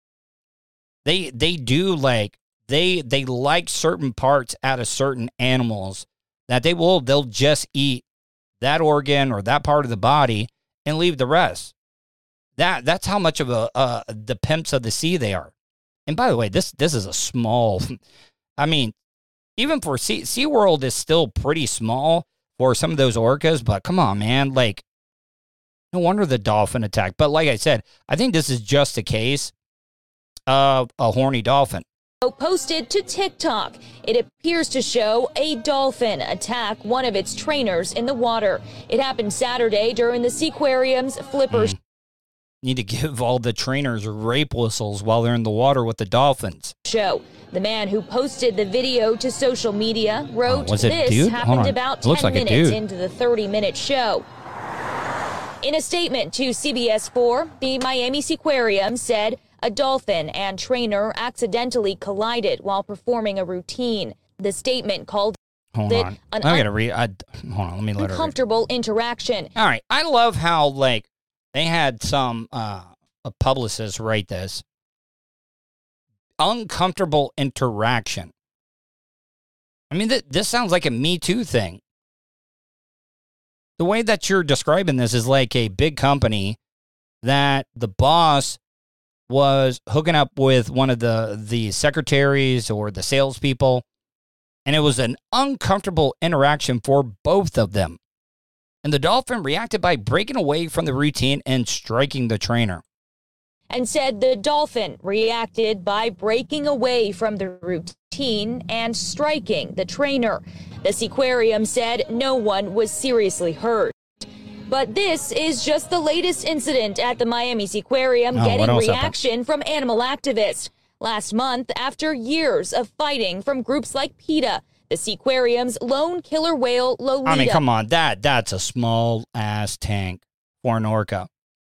They do they like certain parts out of certain animals that they'll just eat that organ or that part of the body and leave the rest. That's how much of the pimps of the sea they are. And by the way, this is a small, I mean, even for SeaWorld is still pretty small for some of those orcas, but come on, man, no wonder the dolphin attack. But like I said, I think this is just a case of a horny dolphin. Posted to TikTok. It appears to show a dolphin attack one of its trainers in the water. It happened Saturday during the Seaquarium's Flipper Need to give all the trainers rape whistles while they're in the water with the dolphins. Show. The man who posted the video to social media wrote, was it this dude? happened about 10 like minutes into the 30-minute show. In a statement to CBS4, the Miami Seaquarium said a dolphin and trainer accidentally collided while performing a routine. The statement called Hold on. I gotta read. Hold on. Let me let her read. Uncomfortable interaction. All right. I love how they had some a publicist write this. Uncomfortable interaction. I mean, this sounds like a Me Too thing. The way that you're describing this is like a big company that the boss was hooking up with one of the secretaries or the salespeople, and it was an uncomfortable interaction for both of them. And the dolphin reacted by breaking away from the routine and striking the trainer. And said the dolphin reacted by breaking away from the routine and striking the trainer. The Seaquarium said no one was seriously hurt. But this is just the latest incident at the Miami Seaquarium getting reaction from animal activists. Last month, after years of fighting from groups like PETA, the Seaquarium's lone killer whale, Lolita. I mean, come on, that's a small-ass tank for an orca.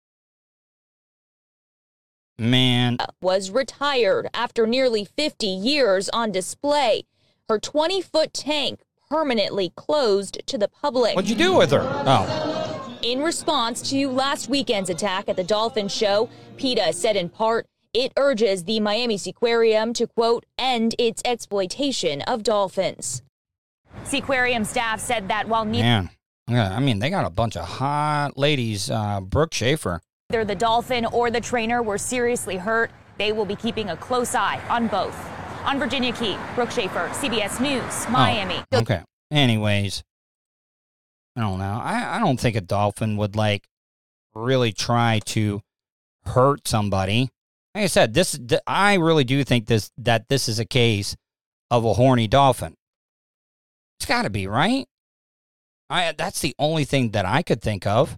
Man. Was retired after nearly 50 years on display. Her 20-foot tank permanently closed to the public. What'd you do with her? Oh. In response to last weekend's attack at the dolphin show, PETA said in part, it urges the Miami Seaquarium to, quote, end its exploitation of dolphins. Seaquarium staff said that while Man, yeah, I mean, they got a bunch of hot ladies, Brooke Schaefer. Neither the dolphin or the trainer were seriously hurt, they will be keeping a close eye on both. On Virginia Key, Brooke Schaefer, CBS News, Miami. Okay. Anyways, I don't know. I don't think a dolphin would really try to hurt somebody. Like I said, I really do think that this is a case of a horny dolphin. It's got to be, right? That's the only thing that I could think of.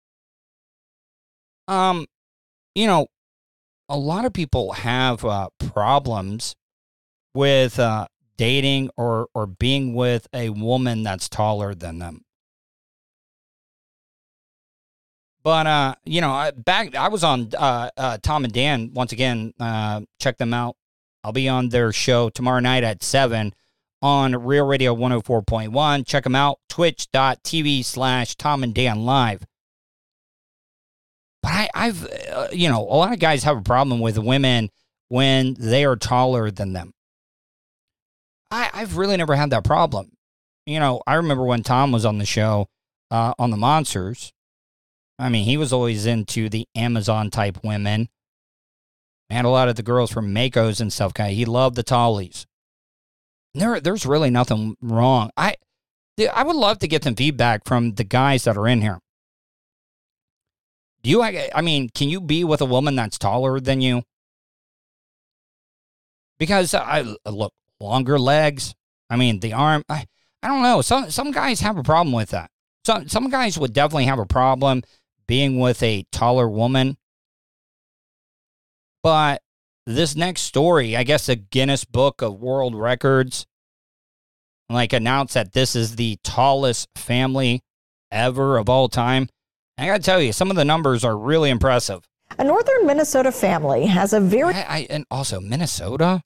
A lot of people have problems with dating or being with a woman that's taller than them. But, I was on Tom and Dan. Once again, check them out. I'll be on their show tomorrow night at 7 on Real Radio 104.1. Check them out, twitch.tv/Tom and Dan Live. But I've a lot of guys have a problem with women when they are taller than them. I've really never had that problem. I remember when Tom was on the show, on the Monsters. I mean, he was always into the Amazon type women. And a lot of the girls from Mako's and stuff. He loved the tallies. There's really nothing wrong. I would love to get some feedback from the guys that are in here. Can you be with a woman that's taller than you? Because look, longer legs. The arm. I don't know. Some guys have a problem with that. Some guys would definitely have a problem being with a taller woman. But this next story, I guess the Guinness Book of World Records, announced that this is the tallest family ever of all time. I got to tell you, some of the numbers are really impressive. A northern Minnesota family has a very... and also Minnesota?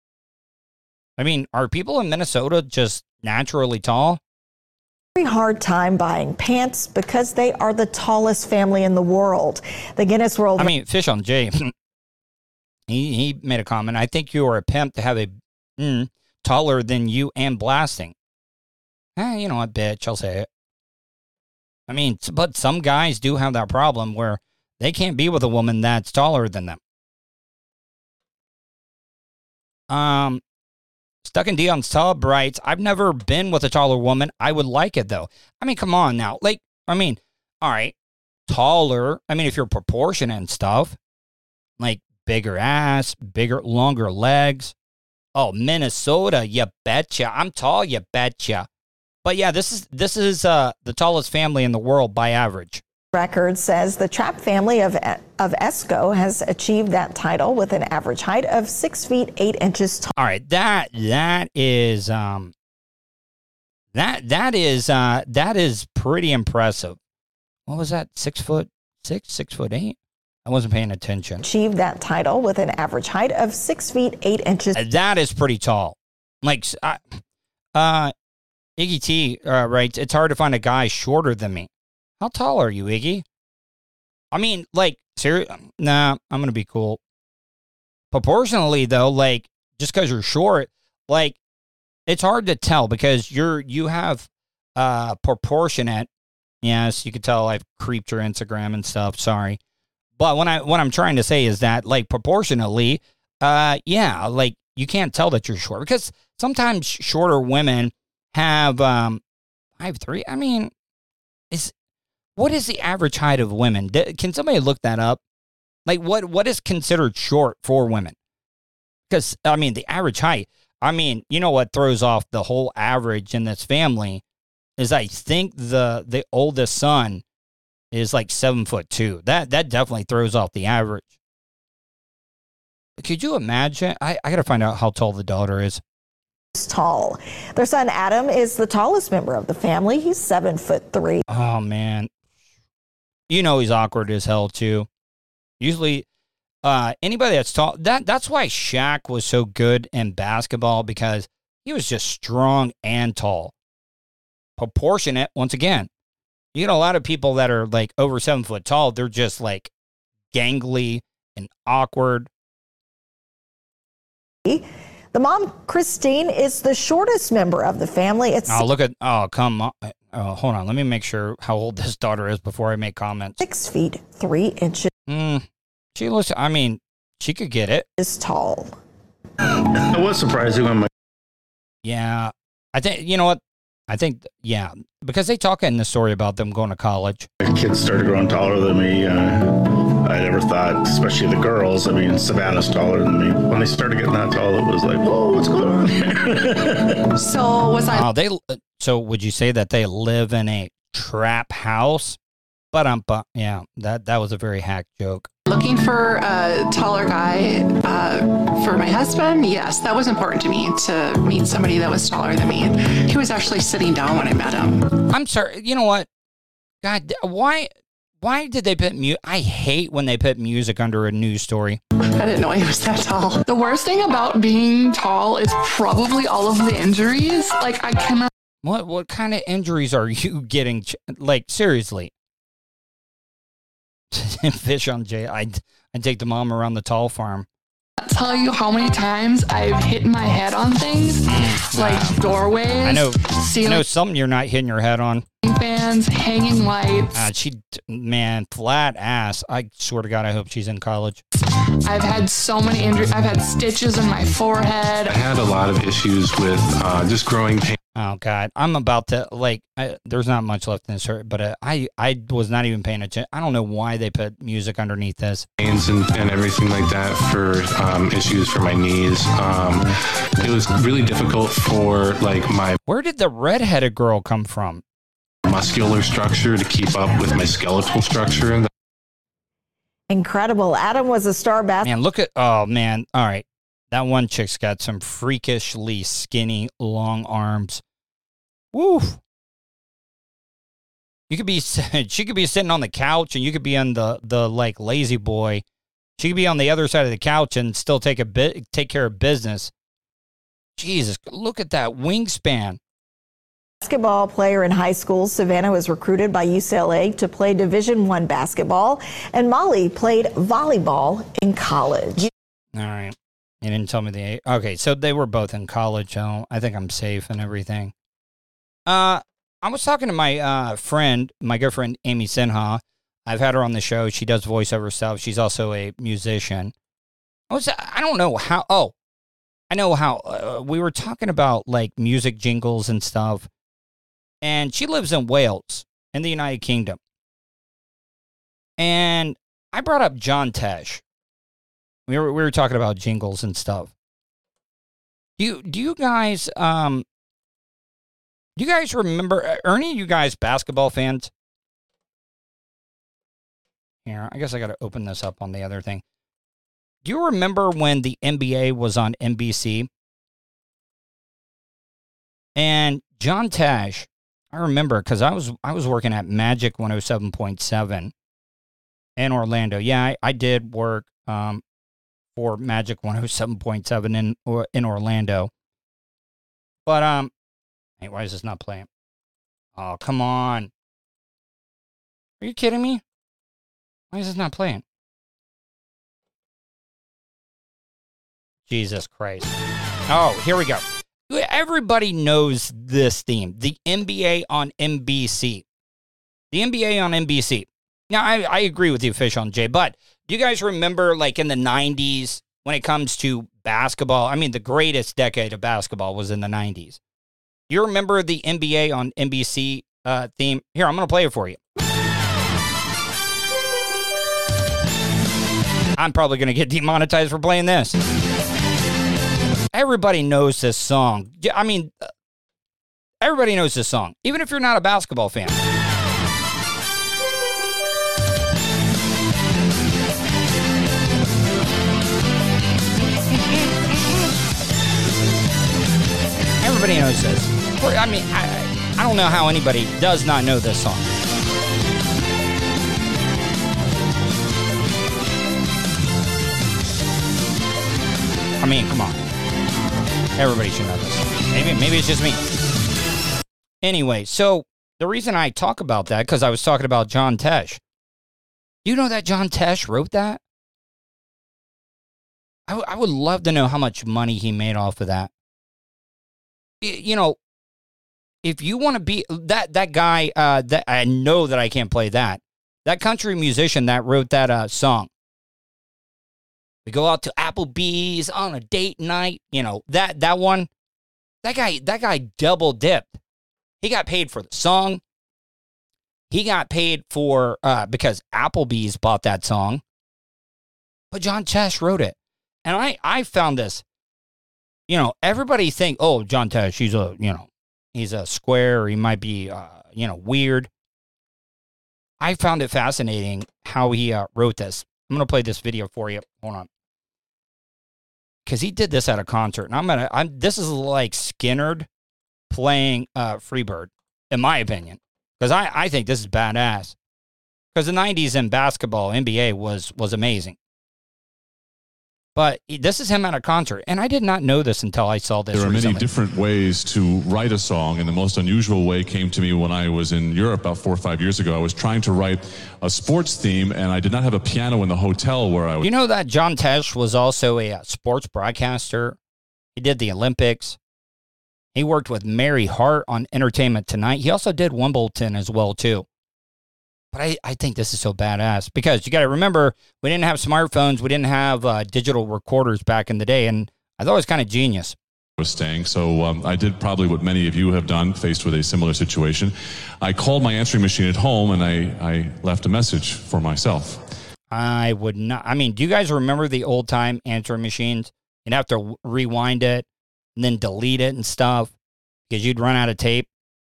Are people in Minnesota just naturally tall? hard time buying pants because they are the tallest family in the world. The Guinness World... Fish on Jay, he made a comment. I think you are a pimp to have a taller than you and blasting. You know what, bitch, I'll say it. But some guys do have that problem where they can't be with a woman that's taller than them. Stuck in Dion's Tub writes, I've never been with a taller woman. I would like it, though. Come on now. All right, taller. If you're proportionate and stuff, bigger ass, longer legs. Oh, Minnesota, you betcha. I'm tall, you betcha. But yeah, this is the tallest family in the world by average. Record says the Trapp family of Esco has achieved that title with an average height of 6 feet 8 inches tall. All right, that is pretty impressive. What was that? 6 foot 6, 6 foot 8? I wasn't paying attention. Achieved that title with an average height of 6 feet 8 inches. That is pretty tall. Iggy T writes, it's hard to find a guy shorter than me. How tall are you, Iggy? Seriously? Nah, I'm going to be cool. Proportionally, though, just because you're short, it's hard to tell because you have proportionate. Yes, you can tell I've creeped your Instagram and stuff. Sorry. But what I'm trying to say is that, proportionately, you can't tell that you're short because sometimes shorter women have 5'3". What is the average height of women? Can somebody look that up? What is considered short for women? Because, the average height, you know what throws off the whole average in this family is I think the oldest son is 7'2". That definitely throws off the average. Could you imagine? I got to find out how tall the daughter is. Tall. Their son Adam is the tallest member of the family. He's 7'3". Oh, man. He's awkward as hell, too. Usually, anybody that's tall, that's why Shaq was so good in basketball because he was just strong and tall. Proportionate, once again. You get a lot of people that are, over 7 foot tall. They're just, gangly and awkward. The mom, Christine, is the shortest member of the family. Come on. Hold on. Let me make sure how old this daughter is before I make comments. 6 feet 3 inches. She looks, she could get it. Is tall. It was surprising when Yeah. I think, you know what? Because they talk in the story about them going to college. My kids started growing taller than me. I never thought, especially the girls. Savannah's taller than me. When they started getting that tall, it was whoa, what's going on here? So would you say that they live in a trap house? Yeah, that was a very hack joke. Looking for a taller guy for my husband, yes, that was important to me, to meet somebody that was taller than me. He was actually sitting down when I met him. I'm sorry, you know what? God, why Why did they put music? I hate when they put music under a news story. I didn't know he was that tall. The worst thing about being tall is probably all of the injuries. Like, I cannot. What kind of injuries are you getting? Like, seriously. Fish on Jay. I'd take the mom around the tall farm. Tell you how many times I've hit my head on things, like doorways. I know something you're not hitting your head on. Fans, hanging lights. Man, flat ass. I swear to God, I hope she's in college. I've had so many injuries. I've had stitches in my forehead. I had a lot of issues with just growing pain. Oh, God. I'm about to, there's not much left in this, but I was not even paying attention. I don't know why they put music underneath this. Pains and everything like that for issues for my knees. It was really difficult for, my... Where did the redheaded girl come from? Muscular structure to keep up with my skeletal structure. Incredible. Adam was a star basketball. Man, look at... Oh, man. All right. That one chick's got some freakishly skinny, long arms. Woo! She could be sitting on the couch, and you could be on the lazy boy. She could be on the other side of the couch and still take care of business. Jesus, look at that wingspan. Basketball player in high school, Savannah was recruited by UCLA to play Division I basketball, and Molly played volleyball in college. All right. You didn't tell me the age. Okay, so they were both in college. So I think I'm safe and everything. I was talking to my friend, my good friend, Amy Sinha. I've had her on the show. She does voiceover stuff. She's also a musician. I don't know how. Oh, I know how. We were talking about music jingles and stuff. And she lives in Wales in the United Kingdom. And I brought up John Tesh. We were talking about jingles and stuff. Do you guys remember, are any of you guys basketball fans? Here, I guess I got to open this up on the other thing. Do you remember when the NBA was on NBC? And John Tesh, I remember because I was working at Magic 107.7 in Orlando. Yeah, I did work for Magic 107.7 in Orlando. But hey, why is this not playing? Oh, come on. Are you kidding me? Why is this not playing? Jesus Christ. Oh, here we go. Everybody knows this theme. The NBA on NBC. The NBA on NBC. Now, I agree with you, Fish on Jay, but do you guys remember, in the 90s, when it comes to basketball? I mean, the greatest decade of basketball was in the 90s. You remember the NBA on NBC theme? Here, I'm going to play it for you. I'm probably going to get demonetized for playing this. Everybody knows this song. I mean, everybody knows this song, even if you're not a basketball fan. Everybody knows this. I mean, I don't know how anybody does not know this song. I mean, come on. Everybody should know this. Maybe it's just me. Anyway, so the reason I talk about that, because I was talking about John Tesh. Do you know that John Tesh wrote that? I would love to know how much money he made off of that. You know, if you want to be that guy, that I know that I can't play that country musician that wrote that song. We go out to Applebee's on a date night. You know, that one. That guy double dipped. He got paid for the song. He got paid for because Applebee's bought that song. But John Tesh wrote it, and I found this. You know, everybody think, oh, John Tesh, he's a square, or he might be, weird. I found it fascinating how he wrote this. I'm going to play this video for you. Hold on. Because he did this at a concert. And this is like Skynyrd playing Freebird, in my opinion. Because I think this is badass. Because the 90s in basketball, NBA was amazing. But this is him at a concert, and I did not know this until I saw this. There are recently. many different ways to write a song, and the most unusual way came to me when I was in Europe about 4 or 5 years ago. I was trying to write a sports theme, and I did not have a piano in the hotel where I was. You know that John Tesh was also a sports broadcaster? He did the Olympics. He worked with Mary Hart on Entertainment Tonight. He also did Wimbledon as well, too. But I think this is so badass because you got to remember, we didn't have smartphones. We didn't have digital recorders back in the day, and I thought it was kind of genius. Was staying, so I did probably what many of you have done, faced with a similar situation. I called my answering machine at home, and I left a message for myself. I would not. I mean, do you guys remember the old-time answering machines? You'd have to rewind it and then delete it and stuff because you'd run out of tape.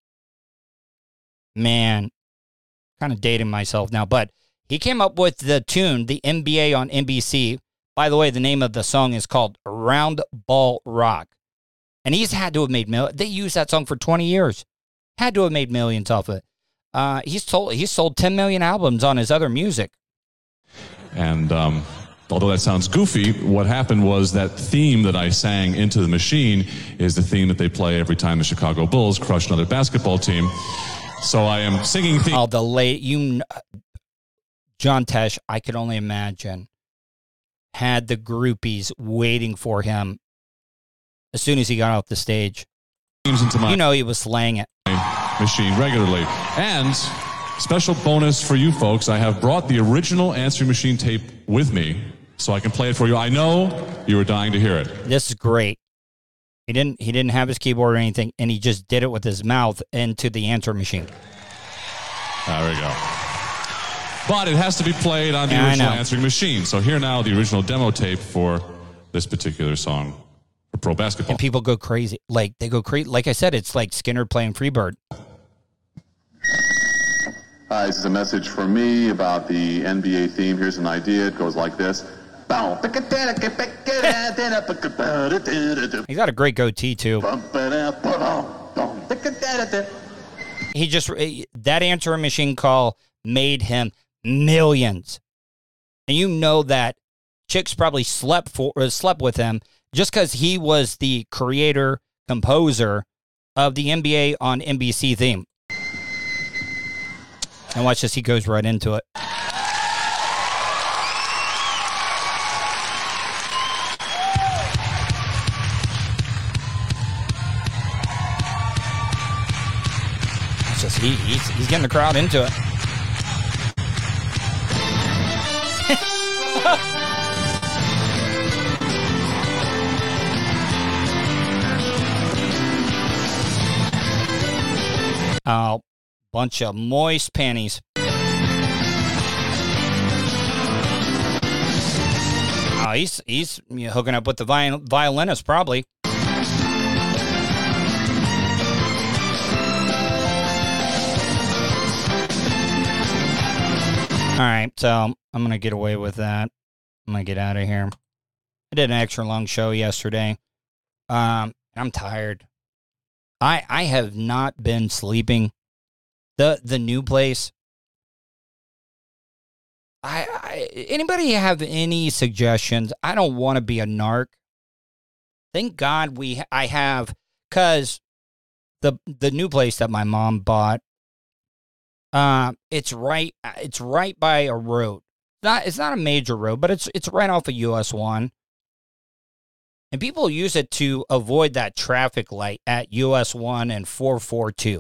Man. Kind of dating myself now, but he came up with the tune, the NBA on NBC. By the way, the name of the song is called Round Ball Rock. And he's had to have made millions. They used that song for 20 years. Had to have made millions off it. He's sold 10 million albums on his other music. And although that sounds goofy, what happened was that theme that I sang into the machine is the theme that they play every time the Chicago Bulls crush another basketball team. So I am singing theme. Oh, John Tesh, I could only imagine, had the groupies waiting for him as soon as he got off the stage. Into my he was slaying it. Machine regularly. And special bonus for you folks, I have brought the original answering machine tape with me so I can play it for you. I know you were dying to hear it. This is great. He didn't have his keyboard or anything, and he just did it with his mouth into the answer machine. There we go. But it has to be played on the original answering machine. So here now the original demo tape for this particular song for pro basketball. And people go crazy. Like, they go crazy. Like I said, it's like Skinner playing Freebird. Hi, this is a message for me about the NBA theme. Here's an idea. It goes like this. He's got a great goatee, too. He just, that answering machine call made him millions. And you know that chicks probably slept with him just because he was the creator, composer of the NBA on NBC theme. And watch this, he goes right into it. Just he's getting the crowd into it. Oh, bunch of moist panties. Oh, he's hooking up with the violinist probably. All right, so I'm going to get away with that. I'm going to get out of here. I did an extra long show yesterday. I'm tired. I have not been sleeping. The new place. Anybody have any suggestions? I don't want to be a narc. Thank God I have, because the new place that my mom bought, it's right by a road. It's not a major road, but it's right off of US 1. And people use it to avoid that traffic light at US 1 and 442.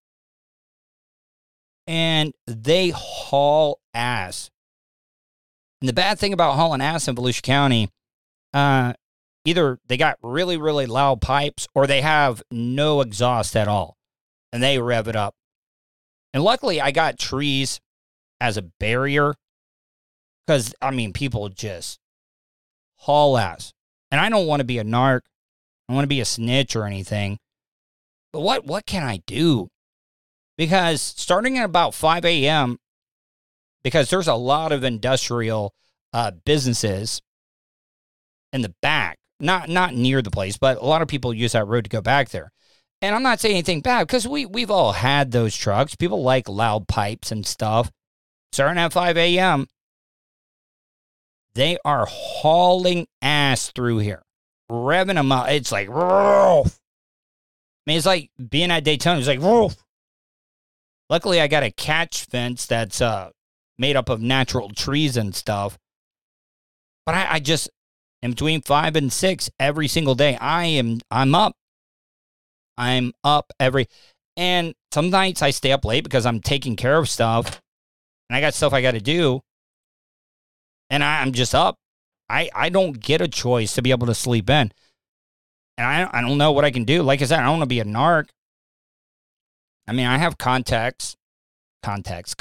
And they haul ass. And the bad thing about hauling ass in Volusia County, either they got really, really loud pipes or they have no exhaust at all. And they rev it up. And luckily, I got trees as a barrier because, people just haul ass. And I don't want to be a narc. I don't want to be a snitch or anything. But what can I do? Because starting at about 5 a.m., because there's a lot of industrial businesses in the back, not near the place, but a lot of people use that road to go back there. And I'm not saying anything bad because we've all had those trucks. People like loud pipes and stuff. starting at 5 a.m., they are hauling ass through here, revving them up. It's like, I mean, it's like being at Daytona. It's like, luckily, I got a catch fence that's made up of natural trees and stuff. But I just, in between 5 and 6 every single day, I'm up. I'm up and some nights I stay up late because I'm taking care of stuff and I got stuff I got to do. And I'm just up. I don't get a choice to be able to sleep in. And I don't know what I can do. Like I said, I don't want to be a narc. I mean, I have contacts at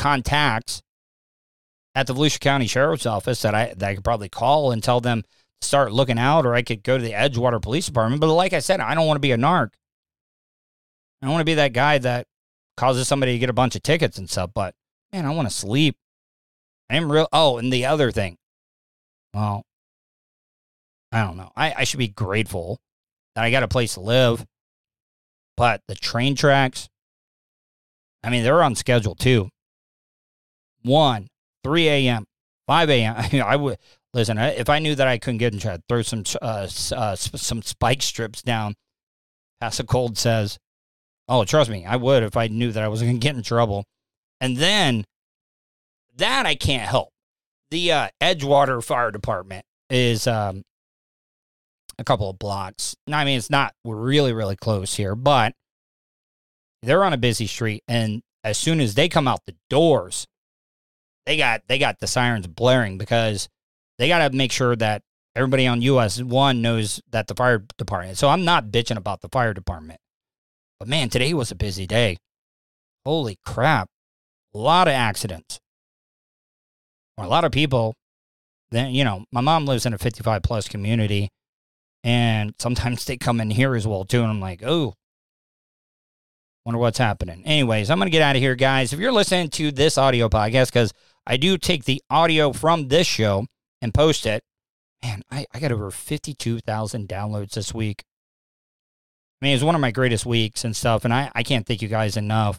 the Volusia County Sheriff's Office that I could probably call and tell them to start looking out, or I could go to the Edgewater Police Department. But like I said, I don't want to be a narc. I don't want to be that guy that causes somebody to get a bunch of tickets and stuff. But, man, I want to sleep. And the other thing. Well, I don't know. I should be grateful that I got a place to live. But the train tracks, I mean, they're on schedule too. 1, 3 a.m., 5 a.m. I would listen. If I knew that I couldn't get in, I'd throw some spike strips down. Pass a Cold says, "Oh, trust me, I would if I knew that I wasn't going to get in trouble." And then that I can't help. The Edgewater Fire Department is a couple of blocks. I mean, it's not really, really close here, but they're on a busy street. And as soon as they come out the doors, they got the sirens blaring because they got to make sure that everybody on US 1 knows that the fire department. So I'm not bitching about the fire department. But man, today was a busy day. Holy crap. A lot of accidents. A lot of people, then, you know, my mom lives in a 55 plus community, and sometimes they come in here as well too. And I'm like, oh, wonder what's happening. Anyways, I'm going to get out of here, guys. If you're listening to this audio podcast, because I do take the audio from this show and post it, man, I got over 52,000 downloads this week. I mean, it's one of my greatest weeks and stuff, and I can't thank you guys enough.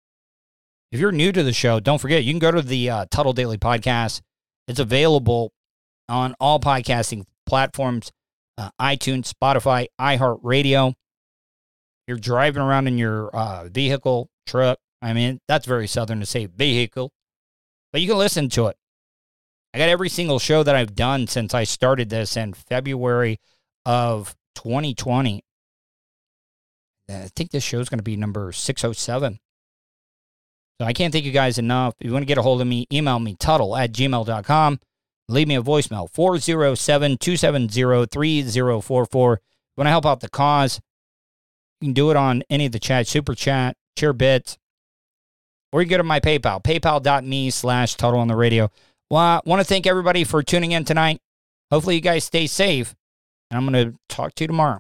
If you're new to the show, don't forget, you can go to the Tuttle Daily Podcast. It's available on all podcasting platforms, iTunes, Spotify, iHeartRadio. You're driving around in your vehicle, truck. I mean, that's very Southern to say vehicle. But you can listen to it. I got every single show that I've done since I started this in February of 2020. I think this show is going to be number 607. So I can't thank you guys enough. If you want to get a hold of me, email me, tuttle@gmail.com. Leave me a voicemail, 407-270-3044. If you want to help out the cause, you can do it on any of the chat, Super Chat, Cheer Bits, or you can go to my PayPal, paypal.me/Tuttle on the radio. Well, I want to thank everybody for tuning in tonight. Hopefully you guys stay safe, and I'm going to talk to you tomorrow.